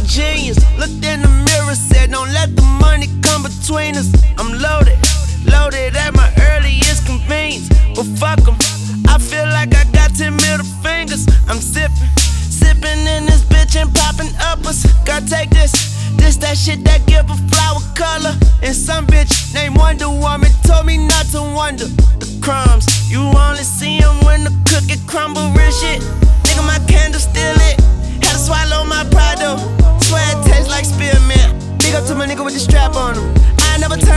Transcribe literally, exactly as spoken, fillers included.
genius. Looked in the mirror, said, don't let the money come between us. I'm loaded, loaded at my earliest convenience. But fuck 'em, I feel like I got ten middle fingers. I'm sipping, sipping in this bitch and popping uppers. Gotta take this, this that shit that give a flower color. And some bitch named Wonder Woman told me not to wonder. The crumbs, you only see 'em when the cookie crumble. Real shit, nigga, my candle still lit. Had to swallow my pride though. Swear it tastes like spearmint. Big up to my nigga with the strap on him. I never turn